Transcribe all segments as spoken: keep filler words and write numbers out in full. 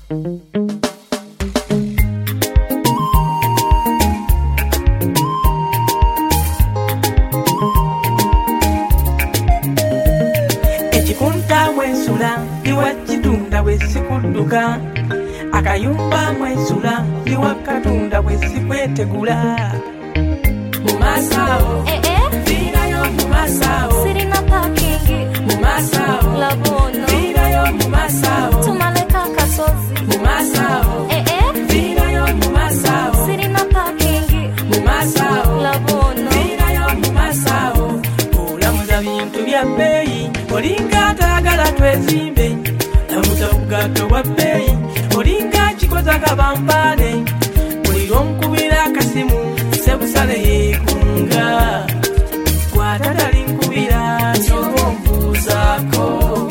Echikunta mwensula iwachitunda wesikudduka akayumba mwensula iwakatunda wesikwetegula mumasao eh eh virayo mumasao sirina parking mumasao labono virayo mumasao tumaleka kasozi mumasao eh eh virayo mumasao sirina parking mumasao labono virayo mumasao olamuza bintu bya bbeeyi olinga atagala twezimbe lamuza bugato bwa bbeeyi olinga kikoza kabampane muliro nkubira akasimu sebusale yeekunga gwatatali nkubira kyobombuuzaako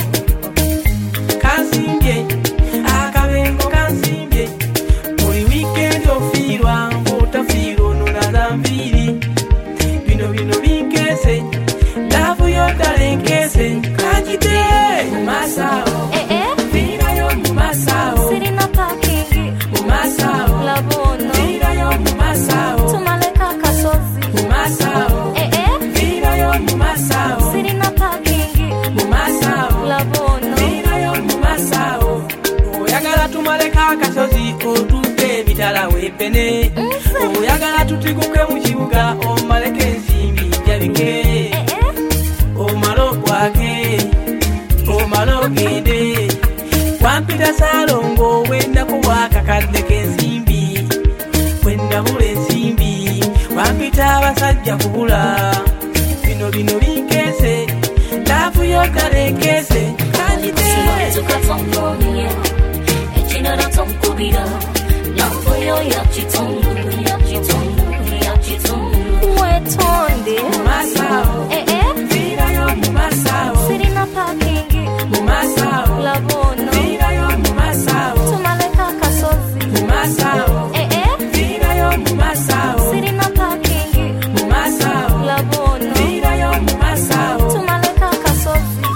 kansimbye akabengo kansimbye buli wiikendi ofiirwa ng'otafiirwa onolaza nviiri bino bino binkeese laavu yoddala enkeese kankite mumasaawo eh eh viirayo mumasaawo sirina parking mumasaawo labono viirayo mumasaawo tumaleka kasozi mumasaawo eh eh viirayo mumasaawo sirina parking mumasaawo labono viirayo mumasaawo oyagala tumaleka akasozi otuuke ebitala weepene oyagala tutiguke mu kibuga omaleko ensimbi jabike eh eh omala okwake omala ogende wampita salongo wendaku bwakakadde k'ensimbi wendabula ensimbi wampita abasajja kubula bino bino binkeese laafu yoddala enkeese kanjite tukatongonia echinara tonkubira lamboyo yachitongo yachitongo yachitongo wetonde mumasaawo eh eh viirayo mumasaawo sirina parking mumasaawo labono viirayo mumasaawo tumaleka kasozi mumasaawo eh eh viirayo mumasaawo sirina parking mumasaawo labono viirayo mumasaawo tumaleka kasozi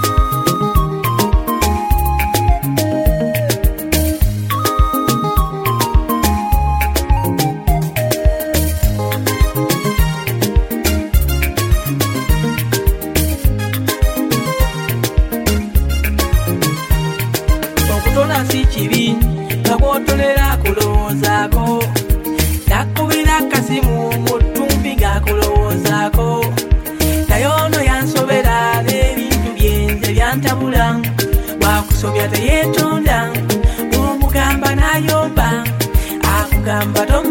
okutola si kibi ngakotolera kulowoozaako nakubira akasimu mu ttumbi ng'akulowoozaako naye ono yansobera n'ebintu byenze byantabula bwakusobya teyeetonda bw'omugamba n'ayomba akugamba tom